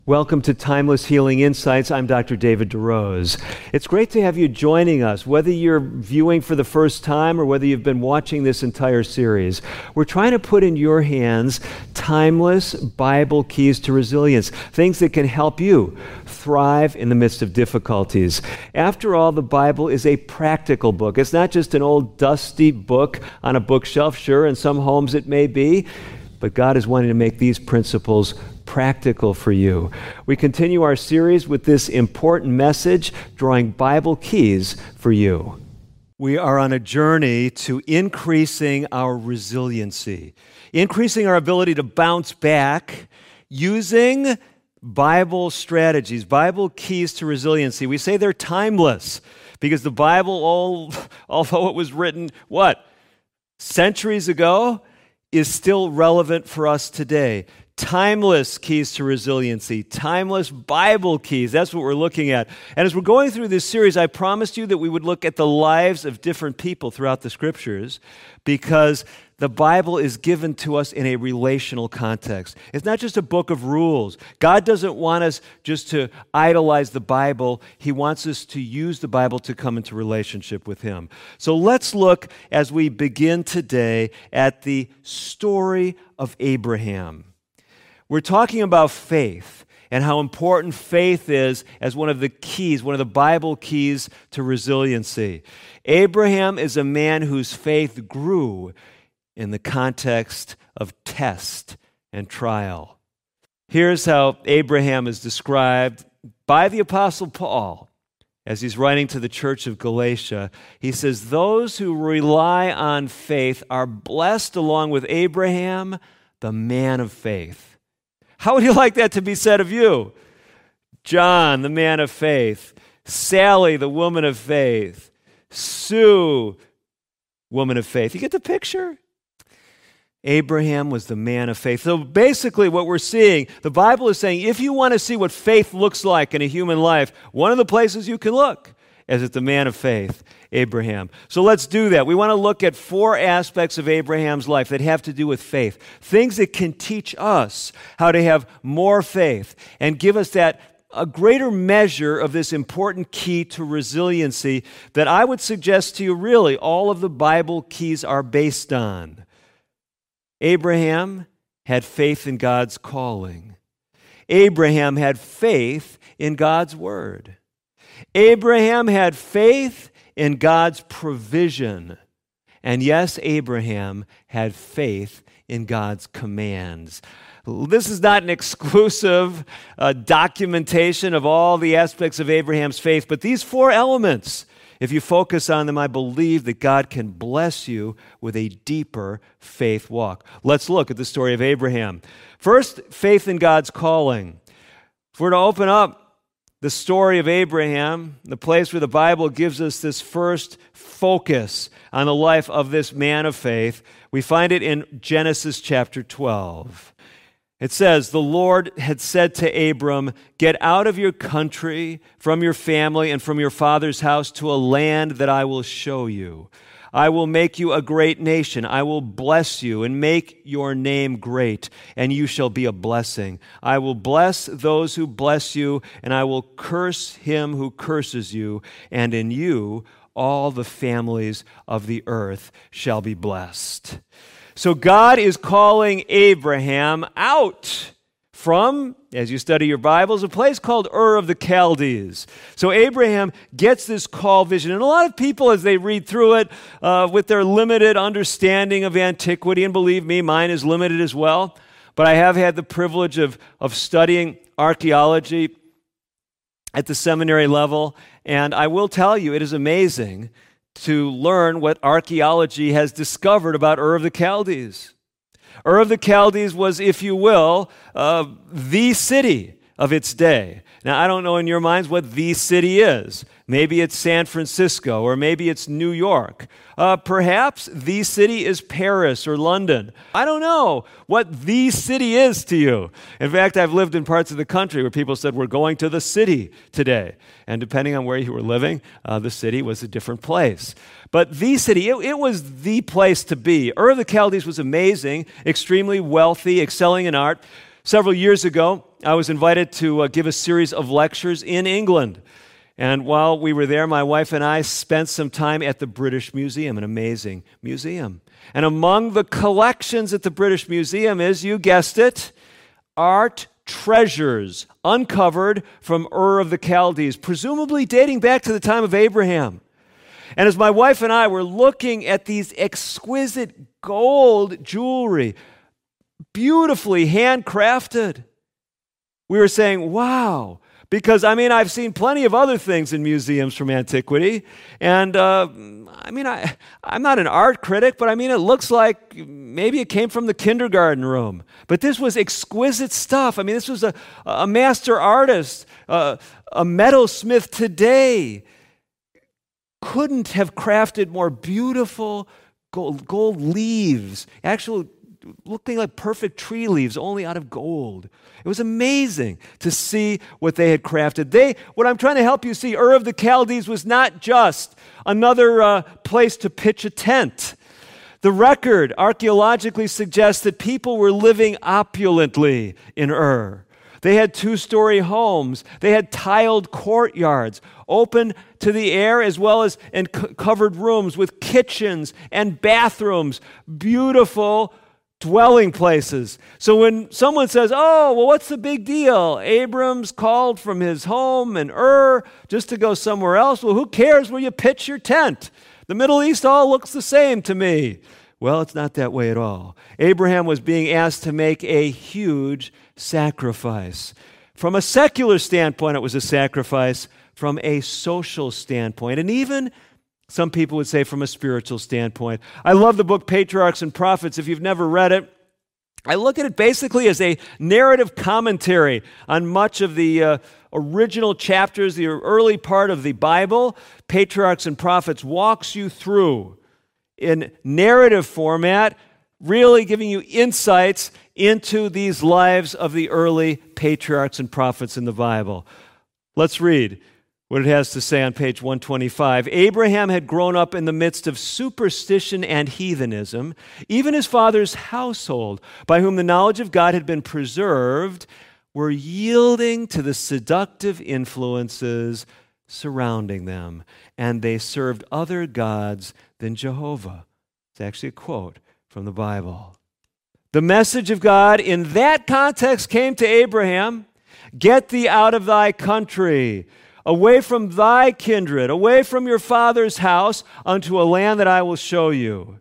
Welcome to Timeless Healing Insights. I'm Dr. David DeRose. It's great to have you joining us, whether you're viewing for the first time or whether you've been watching this entire series. We're trying to put in your hands timeless Bible keys to resilience, things that can help you thrive in the midst of difficulties. After all, the Bible is a practical book. It's not just an old dusty book on a bookshelf. Sure, in some homes it may be, but God is wanting to make these principles practical for you. We continue our series with this important message, drawing Bible keys for you. We are on a journey to increasing our resiliency, increasing our ability to bounce back using Bible strategies, Bible keys to resiliency. We say they're timeless because the Bible, although it was written, centuries ago, is still relevant for us today. Timeless keys to resiliency, timeless Bible keys. That's what we're looking at. And as we're going through this series, I promised you that we would look at the lives of different people throughout the Scriptures because the Bible is given to us in a relational context. It's not just a book of rules. God doesn't want us just to idolize the Bible. He wants us to use the Bible to come into relationship with Him. So let's look as we begin today at the story of Abraham. We're talking about faith and how important faith is as one of the keys, one of the Bible keys to resiliency. Abraham is a man whose faith grew in the context of test and trial. Here's how Abraham is described by the Apostle Paul as he's writing to the church of Galatia. He says, "Those who rely on faith are blessed along with Abraham, the man of faith." How would you like that to be said of you? John, the man of faith. Sally, the woman of faith. Sue, woman of faith. You get the picture? Abraham was the man of faith. So basically what we're seeing, the Bible is saying, if you want to see what faith looks like in a human life, one of the places you can look is at the man of faith, Abraham. So let's do that. We want to look at 4 aspects of Abraham's life that have to do with faith, things that can teach us how to have more faith and give us a greater measure of this important key to resiliency that I would suggest to you really all of the Bible keys are based on. Abraham had faith in God's calling. Abraham had faith in God's word. Abraham had faith in God's provision. And yes, Abraham had faith in God's commands. This is not an exclusive documentation of all the aspects of Abraham's faith, but these 4 elements, if you focus on them, I believe that God can bless you with a deeper faith walk. Let's look at the story of Abraham. First, faith in God's calling. If we're to open up the story of Abraham, the place where the Bible gives us this first focus on the life of this man of faith, we find it in Genesis chapter 12. It says, "The Lord had said to Abram, 'Get out of your country, from your family, and from your father's house to a land that I will show you. I will make you a great nation. I will bless you and make your name great, and you shall be a blessing. I will bless those who bless you, and I will curse him who curses you, and in you all the families of the earth shall be blessed.'" So God is calling Abraham out from, as you study your Bibles, a place called Ur of the Chaldees. So Abraham gets this call vision. And a lot of people, as they read through it, with their limited understanding of antiquity, and believe me, mine is limited as well, but I have had the privilege of studying archaeology at the seminary level, and I will tell you, it is amazing to learn what archaeology has discovered about Ur of the Chaldees. Ur of the Chaldees was, if you will, the city of its day. Now, I don't know in your minds what the city is. Maybe it's San Francisco, or maybe it's New York. Perhaps the city is Paris or London. I don't know what the city is to you. In fact, I've lived in parts of the country where people said, "We're going to the city today." And depending on where you were living, the city was a different place. But the city, it was the place to be. Ur of the Chaldees was amazing, extremely wealthy, excelling in art. Several years ago, I was invited to give a series of lectures in England. And while we were there, my wife and I spent some time at the British Museum, an amazing museum. And among the collections at the British Museum is, you guessed it, art treasures uncovered from Ur of the Chaldees, presumably dating back to the time of Abraham. And as my wife and I were looking at these exquisite gold jewelry, beautifully handcrafted, we were saying, wow. Because, I've seen plenty of other things in museums from antiquity. And, I'm not an art critic, but it looks like maybe it came from the kindergarten room. But this was exquisite stuff. This was a master artist, a metalsmith today couldn't have crafted more beautiful gold leaves, actually looking like perfect tree leaves, only out of gold. It was amazing to see what they had crafted. What I'm trying to help you see, Ur of the Chaldees was not just another place to pitch a tent. The record archaeologically suggests that people were living opulently in Ur. They had 2-story homes. They had tiled courtyards, open to the air, as well as covered rooms with kitchens and bathrooms, beautiful dwelling places. So when someone says, oh, well, what's the big deal? Abram's called from his home in Ur just to go somewhere else. Well, who cares where you pitch your tent? The Middle East all looks the same to me. Well, it's not that way at all. Abraham was being asked to make a huge sacrifice. From a secular standpoint, it was a sacrifice. From a social standpoint, and even some people would say from a spiritual standpoint. I love the book Patriarchs and Prophets. If you've never read it, I look at it basically as a narrative commentary on much of the original chapters, the early part of the Bible. Patriarchs and Prophets walks you through in narrative format, really giving you insights into these lives of the early patriarchs and prophets in the Bible. Let's read what it has to say on page 125. Abraham had grown up in the midst of superstition and heathenism. Even his father's household, by whom the knowledge of God had been preserved, were yielding to the seductive influences surrounding them, and they served other gods than Jehovah. It's actually a quote from the Bible. The message of God in that context came to Abraham: get thee out of thy country, away from thy kindred, away from your father's house, unto a land that I will show you.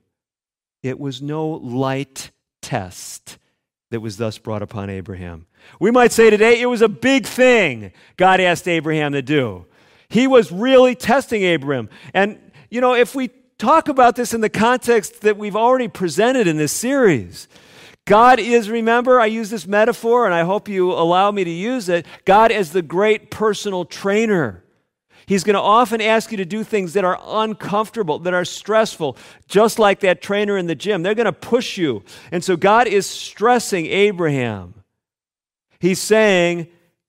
It was no light test that was thus brought upon Abraham. We might say today it was a big thing God asked Abraham to do. He was really testing Abraham. And, if we talk about this in the context that we've already presented in this series, God is, remember, I use this metaphor, and I hope you allow me to use it, God as the great personal trainer. He's going to often ask you to do things that are uncomfortable, that are stressful, just like that trainer in the gym. They're going to push you. And so God is stressing Abraham. He's saying,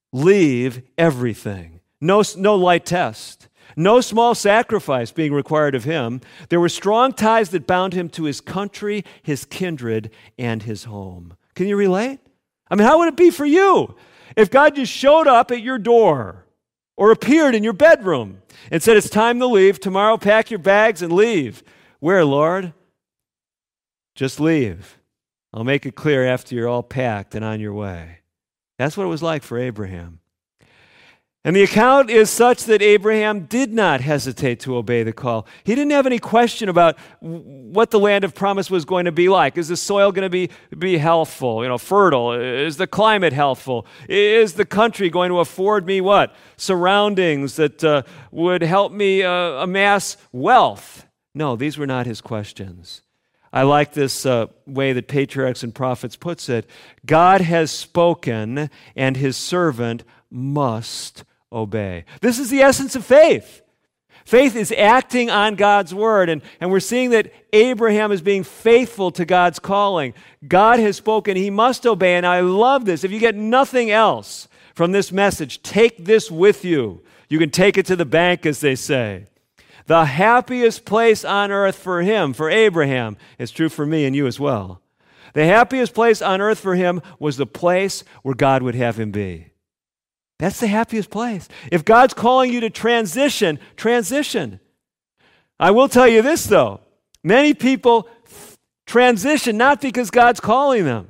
leave everything. No light test. No small sacrifice being required of him. There were strong ties that bound him to his country, his kindred, and his home. Can you relate? How would it be for you if God just showed up at your door or appeared in your bedroom and said, it's time to leave. Tomorrow, pack your bags and leave. Where, Lord? Just leave. I'll make it clear after you're all packed and on your way. That's what it was like for Abraham. And the account is such that Abraham did not hesitate to obey the call. He didn't have any question about what the land of promise was going to be like. Is the soil going to be healthful, fertile? Is the climate healthful? Is the country going to afford me what? Surroundings that would help me amass wealth? No, these were not his questions. I like this way that Patriarchs and Prophets puts it. God has spoken, and his servant must obey. This is the essence of faith. Faith is acting on God's word, and we're seeing that Abraham is being faithful to God's calling. God has spoken, he must obey, and I love this. If you get nothing else from this message, take this with you. You can take it to the bank, as they say. The happiest place on earth for him, for Abraham, is true for me and you as well. The happiest place on earth for him was the place where God would have him be. That's the happiest place. If God's calling you to transition, transition. I will tell you this, though. Many people transition not because God's calling them.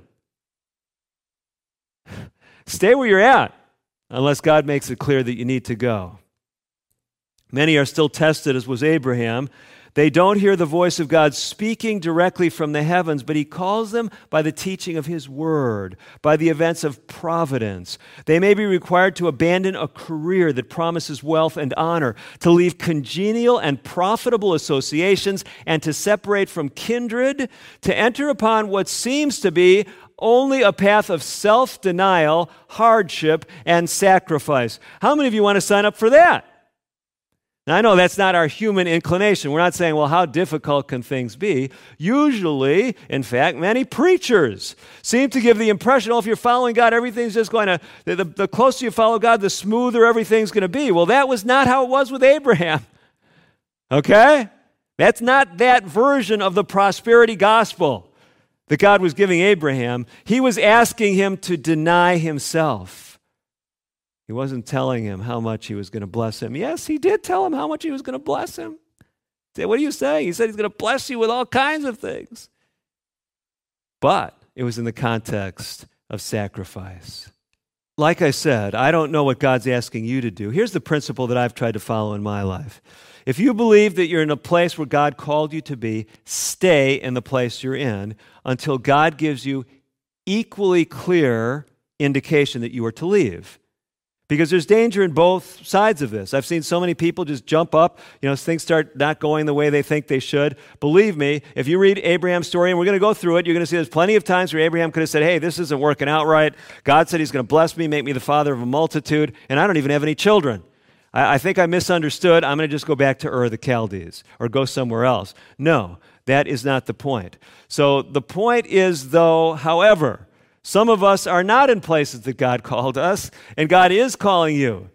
Stay where you're at unless God makes it clear that you need to go. Many are still tested, as was Abraham. They don't hear the voice of God speaking directly from the heavens, but he calls them by the teaching of his word, by the events of providence. They may be required to abandon a career that promises wealth and honor, to leave congenial and profitable associations, and to separate from kindred, to enter upon what seems to be only a path of self-denial, hardship, and sacrifice. How many of you want to sign up for that? Now, I know that's not our human inclination. We're not saying, well, how difficult can things be? Usually, in fact, many preachers seem to give the impression, oh, if you're following God, everything's just going to, the closer you follow God, the smoother everything's going to be. Well, that was not how it was with Abraham. Okay? That's not that version of the prosperity gospel that God was giving Abraham. He was asking him to deny himself. He wasn't telling him how much he was going to bless him. Yes, he did tell him how much he was going to bless him. Say, what are you saying? He said he's going to bless you with all kinds of things. But it was in the context of sacrifice. Like I said, I don't know what God's asking you to do. Here's the principle that I've tried to follow in my life. If you believe that you're in a place where God called you to be, stay in the place you're in until God gives you equally clear indication that you are to leave. Because there's danger in both sides of this. I've seen so many people just jump up, things start not going the way they think they should. Believe me, if you read Abraham's story, and we're going to go through it, you're going to see there's plenty of times where Abraham could have said, hey, this isn't working out right. God said he's going to bless me, make me the father of a multitude, and I don't even have any children. I think I misunderstood. I'm going to just go back to Ur the Chaldees or go somewhere else. No, that is not the point. So the point is, though, however, some of us are not in places that God called us, and God is calling you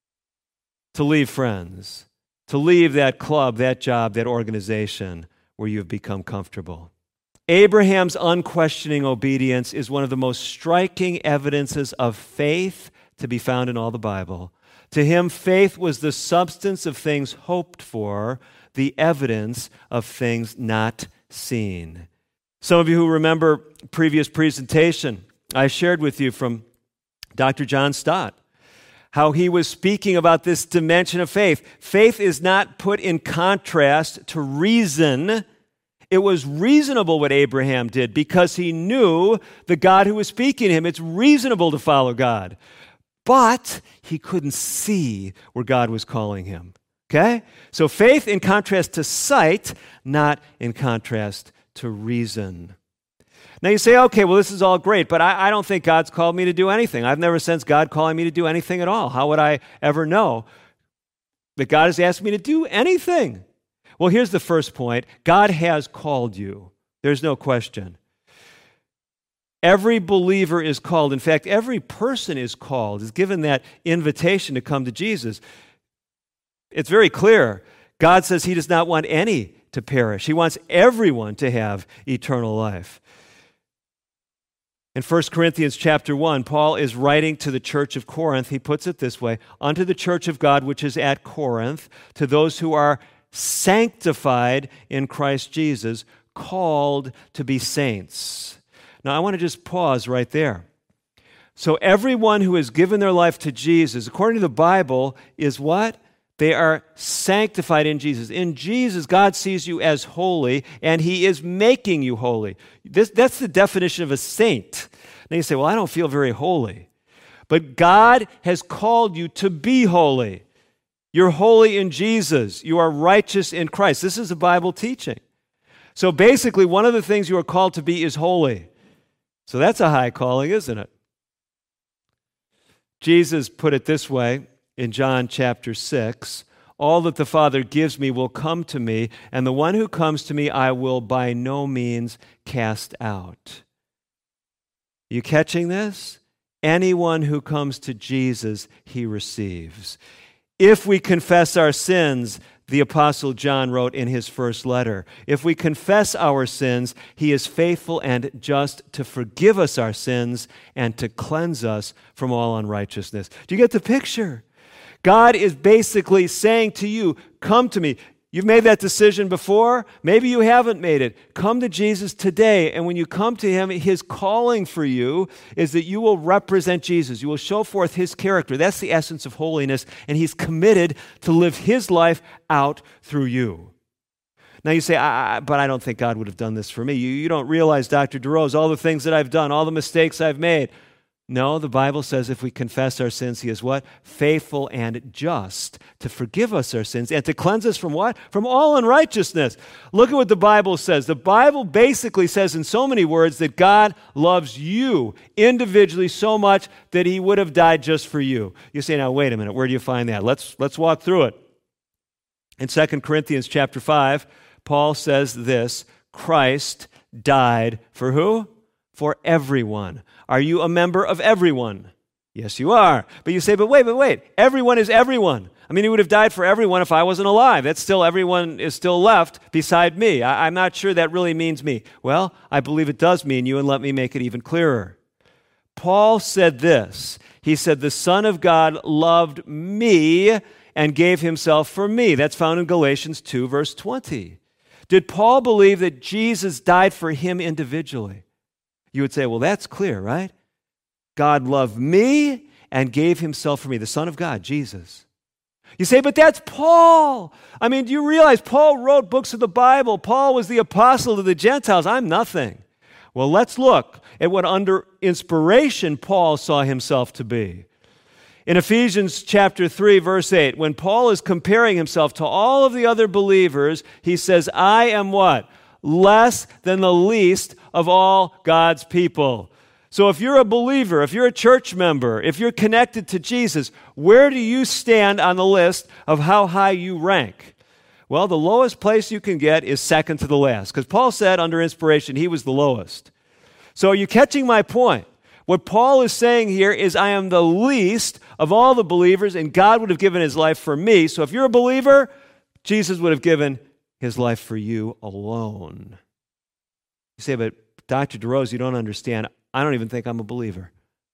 to leave friends, to leave that club, that job, that organization where you've become comfortable. Abraham's unquestioning obedience is one of the most striking evidences of faith to be found in all the Bible. To him, faith was the substance of things hoped for, the evidence of things not seen. Some of you who remember previous presentation, I shared with you from Dr. John Stott, how he was speaking about this dimension of faith. Faith is not put in contrast to reason. It was reasonable what Abraham did because he knew the God who was speaking to him. It's reasonable to follow God. But he couldn't see where God was calling him. Okay? So faith in contrast to sight, not in contrast to reason. Now you say, okay, well, this is all great, but I don't think God's called me to do anything. I've never sensed God calling me to do anything at all. How would I ever know that God has asked me to do anything? Well, here's the first point. God has called you. There's no question. Every believer is called. In fact, every person is called, is given that invitation to come to Jesus. It's very clear. God says he does not want any to perish. He wants everyone to have eternal life. In 1 Corinthians chapter 1, Paul is writing to the church of Corinth. He puts it this way, unto the church of God which is at Corinth, to those who are sanctified in Christ Jesus, called to be saints. Now, I want to just pause right there. So everyone who has given their life to Jesus, according to the Bible, is what? They are sanctified in Jesus. In Jesus, God sees you as holy, and he is making you holy. That's the definition of a saint. Now you say, well, I don't feel very holy. But God has called you to be holy. You're holy in Jesus. You are righteous in Christ. This is a Bible teaching. So basically, one of the things you are called to be is holy. So that's a high calling, isn't it? Jesus put it this way in John chapter 6, all that the Father gives me will come to me, and the one who comes to me I will by no means cast out. You catching this? Anyone who comes to Jesus, he receives. If we confess our sins, the Apostle John wrote in his first letter. If we confess our sins, he is faithful and just to forgive us our sins and to cleanse us from all unrighteousness. Do you get the picture? God is basically saying to you, come to me. You've made that decision before. Maybe you haven't made it. Come to Jesus today. And when you come to him, his calling for you is that you will represent Jesus. You will show forth his character. That's the essence of holiness. And he's committed to live his life out through you. Now you say, but I don't think God would have done this for me. You don't realize, Dr. DeRose, all the things that I've done, all the mistakes I've made. No, the Bible says if we confess our sins, he is what? Faithful and just to forgive us our sins and to cleanse us from what? From all unrighteousness. Look at what the Bible says. The Bible basically says in so many words that God loves you individually so much that he would have died just for you. You say, now wait a minute, where do you find that? Let's walk through it. In 2 Corinthians chapter 5, Paul says this, Christ died for who? For everyone. Are you a member of everyone? Yes, you are. But you say, but wait. Everyone is everyone. I mean, he would have died for everyone if I wasn't alive. That's still, everyone is still left beside me. I'm not sure that really means me. Well, I believe it does mean you, and let me make it even clearer. Paul said this. He said, the Son of God loved me and gave himself for me. That's found in Galatians 2, verse 20. Did Paul believe that Jesus died for him individually? You would say, well, that's clear, right? God loved me and gave himself for me, the Son of God, Jesus. You say, but that's Paul. I mean, do you realize Paul wrote books of the Bible? Paul was the apostle to the Gentiles. I'm nothing. Well, let's look at what under inspiration Paul saw himself to be. In Ephesians chapter 3, verse 8, when Paul is comparing himself to all of the other believers, he says, I am what? Less than the least of all God's people. So if you're a believer, if you're a church member, if you're connected to Jesus, where do you stand on the list of how high you rank? Well, the lowest place you can get is second to the last, because Paul said under inspiration he was the lowest. So are you catching my point? What Paul is saying here is I am the least of all the believers, and God would have given his life for me. So if you're a believer, Jesus would have given his life for you alone. You say, but Dr. DeRose, you don't understand. I don't even think I'm a believer.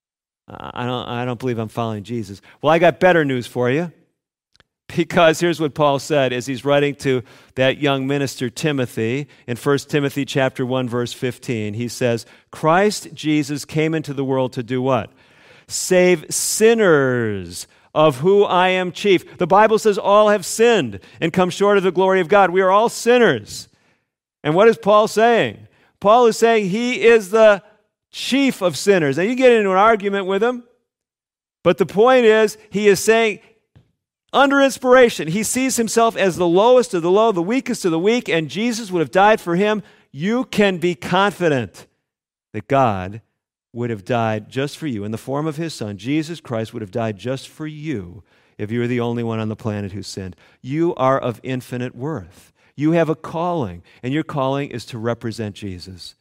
I don't believe I'm following Jesus. Well, I got better news for you. Because here's what Paul said as he's writing to that young minister Timothy in 1 Timothy chapter 1, verse 15. He says, Christ Jesus came into the world to do what? Save sinners, of who I am chief. The Bible says all have sinned and come short of the glory of God. We are all sinners. And what is Paul saying? Paul is saying he is the chief of sinners. Now you get into an argument with him, but the point is he is saying under inspiration, he sees himself as the lowest of the low, the weakest of the weak, and Jesus would have died for him. You can be confident that God would have died just for you in the form of his Son. Jesus Christ would have died just for you if you were the only one on the planet who sinned. You are of infinite worth. You have a calling, and your calling is to represent Jesus.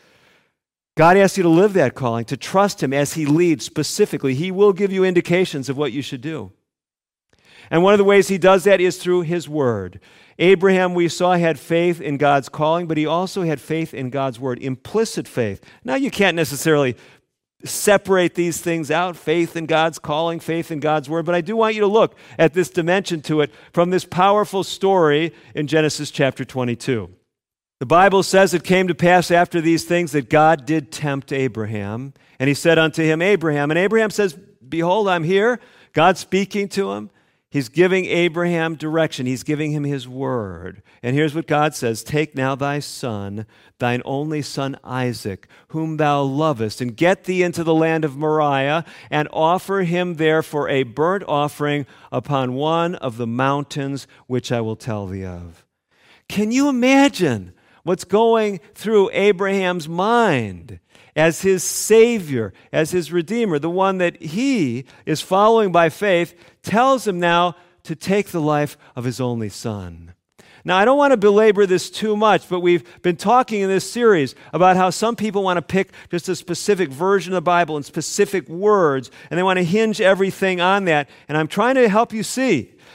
God asks you to live that calling, to trust him as he leads specifically. He will give you indications of what you should do. And one of the ways he does that is through his word. Abraham, we saw, had faith in God's calling, but he also had faith in God's word, implicit faith. Now, you can't necessarily separate these things out, faith in God's calling, faith in God's word, but I do want you to look at this dimension to it from this powerful story in Genesis chapter 22. The Bible says it came to pass after these things that God did tempt Abraham, and he said unto him, Abraham. And Abraham says, behold, I'm here. God's speaking to him. He's giving Abraham direction. He's giving him his word. And here's what God says, take now thy son, thine only son Isaac, whom thou lovest, and get thee into the land of Moriah, and offer him there for a burnt offering upon one of the mountains which I will tell thee of. Can you imagine what's going through Abraham's mind as his Savior, as his Redeemer, the one that he is following by faith, tells him now to take the life of his only son. Now, I don't want to belabor this too much, but we've been talking in this series about how some people want to pick just a specific version of the Bible and specific words, and they want to hinge everything on that. And I'm trying to help you see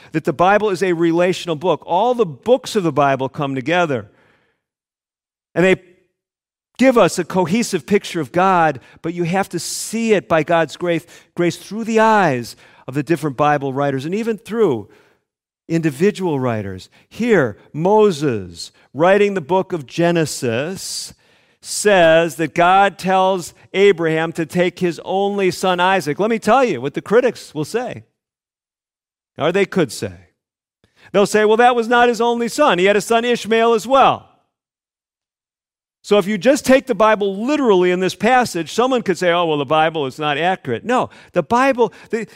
that the Bible is a relational book. All the books of the Bible come together. And they give us a cohesive picture of God, but you have to see it by God's grace through the eyes of the different Bible writers and even through individual writers. Here, Moses, writing the book of Genesis, says that God tells Abraham to take his only son Isaac. Let me tell you what the critics will say, or they could say. They'll say, well, that was not his only son. He had a son Ishmael as well. So if you just take the Bible literally in this passage, someone could say, oh, well, the Bible is not accurate. No, the Bible,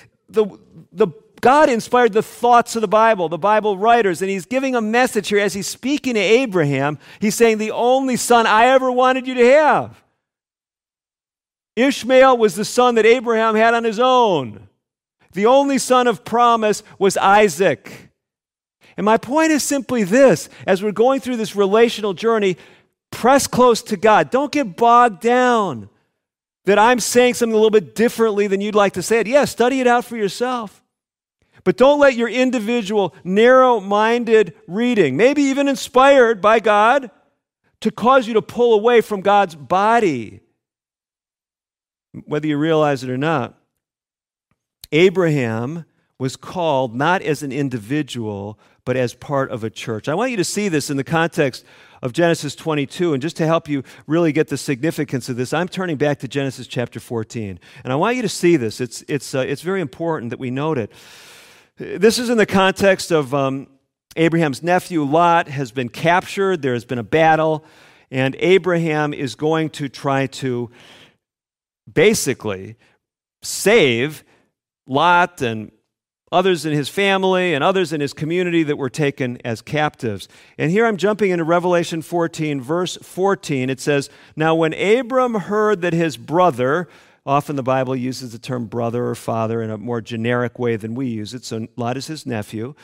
God inspired the thoughts of the Bible writers, and he's giving a message here as he's speaking to Abraham. He's saying, the only son I ever wanted you to have. Ishmael was the son that Abraham had on his own. The only son of promise was Isaac. And my point is simply this: as we're going through this relational journey, press close to God. Don't get bogged down that I'm saying something a little bit differently than you'd like to say it. Yeah, study it out for yourself. But don't let your individual, narrow-minded reading, maybe even inspired by God, to cause you to pull away from God's body. Whether you realize it or not, Abraham was called not as an individual, but as part of a church. I want you to see this in the context of Genesis 22, and just to help you really get the significance of this, I'm turning back to Genesis chapter 14. And I want you to see this. It's very important that we note it. This is in the context of Abraham's nephew Lot has been captured. There has been a battle, and Abraham is going to try to basically save Lot and others in his family and others in his community that were taken as captives. And here I'm jumping into Revelation 14, verse 14. It says, now when Abram heard that his brother, often the Bible uses the term brother or father in a more generic way than we use it, so Lot is his nephew.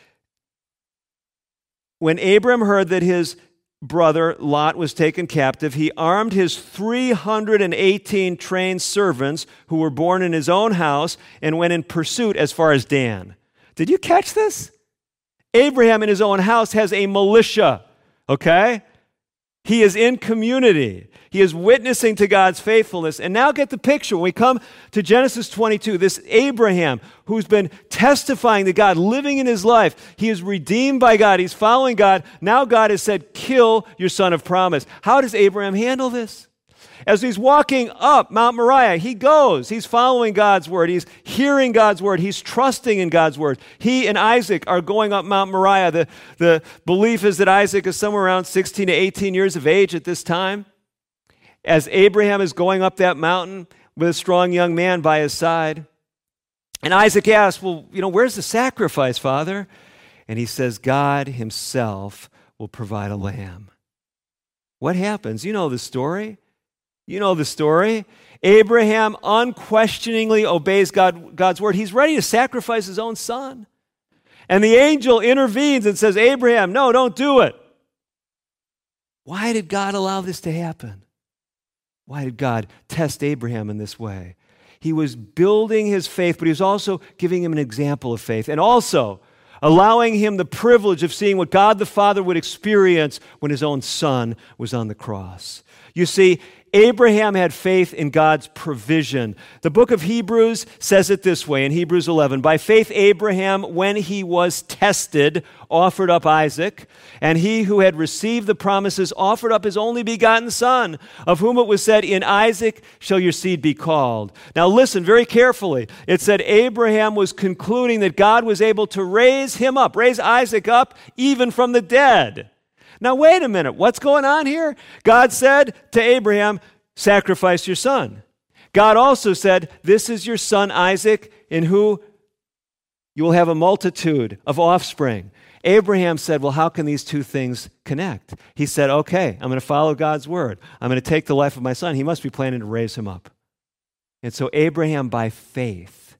When Abram heard that his brother Lot was taken captive, he armed his 318 trained servants who were born in his own house and went in pursuit as far as Dan. Did you catch this? Abraham in his own house has a militia, okay? He is in community. He is witnessing to God's faithfulness. And now get the picture. When we come to Genesis 22, this Abraham who's been testifying to God, living in his life, he is redeemed by God. He's following God. Now God has said, kill your son of promise. How does Abraham handle this? As he's walking up Mount Moriah, he goes. He's following God's word. He's hearing God's word. He's trusting in God's word. He and Isaac are going up Mount Moriah. The belief is that Isaac is somewhere around 16 to 18 years of age at this time. As Abraham is going up that mountain with a strong young man by his side. And Isaac asks, well, where's the sacrifice, Father? And he says, God himself will provide a lamb. What happens? You know the story. You know the story. Abraham unquestioningly obeys God's word. He's ready to sacrifice his own son. And the angel intervenes and says, Abraham, no, don't do it. Why did God allow this to happen? Why did God test Abraham in this way? He was building his faith, but he was also giving him an example of faith, and also allowing him the privilege of seeing what God the Father would experience when his own son was on the cross. You see, Abraham had faith in God's provision. The book of Hebrews says it this way in Hebrews 11. By faith, Abraham, when he was tested, offered up Isaac, and he who had received the promises offered up his only begotten son, of whom it was said, in Isaac shall your seed be called. Now listen very carefully. It said Abraham was concluding that God was able to raise Isaac up, even from the dead. Now, wait a minute. What's going on here? God said to Abraham, sacrifice your son. God also said, this is your son Isaac, in who you will have a multitude of offspring. Abraham said, well, how can these two things connect? He said, okay, I'm going to follow God's word. I'm going to take the life of my son. He must be planning to raise him up. And so Abraham, by faith,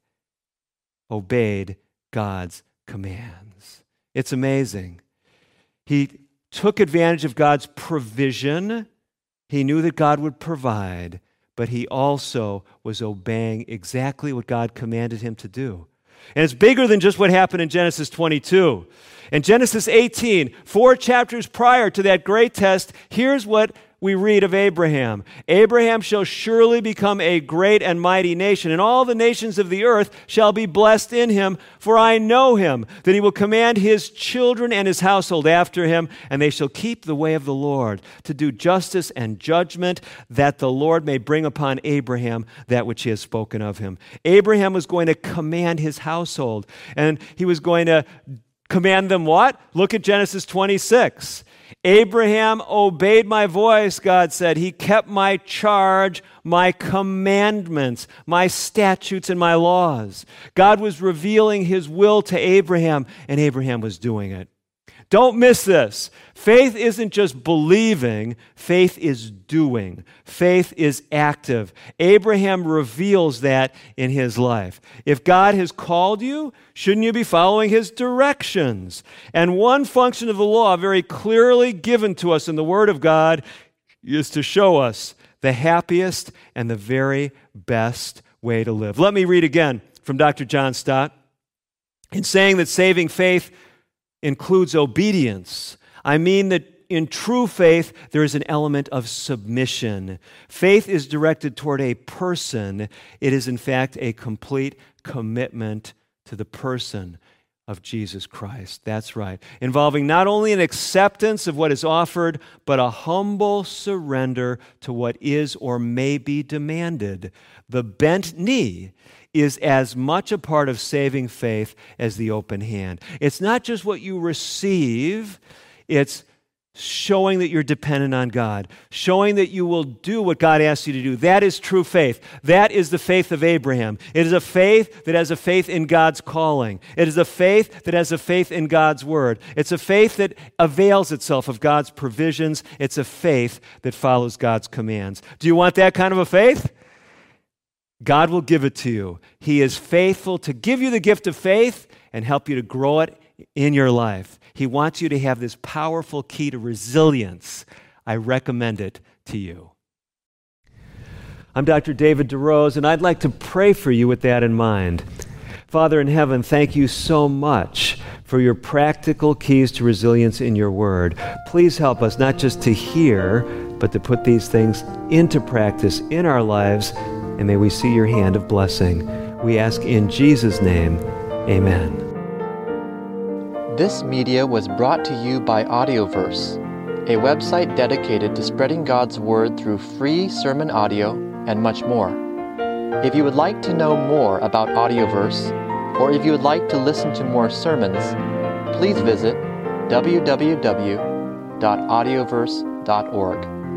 obeyed God's commands. It's amazing. He took advantage of God's provision. He knew that God would provide, but he also was obeying exactly what God commanded him to do. And it's bigger than just what happened in Genesis 22. In Genesis 18, 4 chapters prior to that great test, here's what we read of Abraham. Abraham shall surely become a great and mighty nation, and all the nations of the earth shall be blessed in him. For I know him, that he will command his children and his household after him, and they shall keep the way of the Lord, to do justice and judgment, that the Lord may bring upon Abraham that which he has spoken of him. Abraham was going to command his household, and he was going to command them what? Look at Genesis 26. Abraham obeyed my voice, God said. He kept my charge, my commandments, my statutes, and my laws. God was revealing his will to Abraham, and Abraham was doing it. Don't miss this. Faith isn't just believing, faith is doing. Faith is active. Abraham reveals that in his life. If God has called you, shouldn't you be following his directions? And one function of the law, very clearly given to us in the Word of God, is to show us the happiest and the very best way to live. Let me read again from Dr. John Stott. In saying that saving faith includes obedience, I mean that in true faith, there is an element of submission. Faith is directed toward a person. It is, in fact, a complete commitment to the person of Jesus Christ. That's right. Involving not only an acceptance of what is offered, but a humble surrender to what is or may be demanded. The bent knee is as much a part of saving faith as the open hand. It's not just what you receive, it's showing that you're dependent on God, showing that you will do what God asks you to do. That is true faith. That is the faith of Abraham. It is a faith that has a faith in God's calling. It is a faith that has a faith in God's word. It's a faith that avails itself of God's provisions. It's a faith that follows God's commands. Do you want that kind of a faith? God will give it to you. He is faithful to give you the gift of faith and help you to grow it in your life. He wants you to have this powerful key to resilience. I recommend it to you. I'm Dr. David DeRose, and I'd like to pray for you with that in mind. Father in heaven, thank you so much for your practical keys to resilience in your word. Please help us not just to hear, but to put these things into practice in our lives, and may we see your hand of blessing. We ask in Jesus' name, amen. This media was brought to you by Audioverse, a website dedicated to spreading God's Word through free sermon audio and much more. If you would like to know more about Audioverse, or if you would like to listen to more sermons, please visit www.audioverse.org.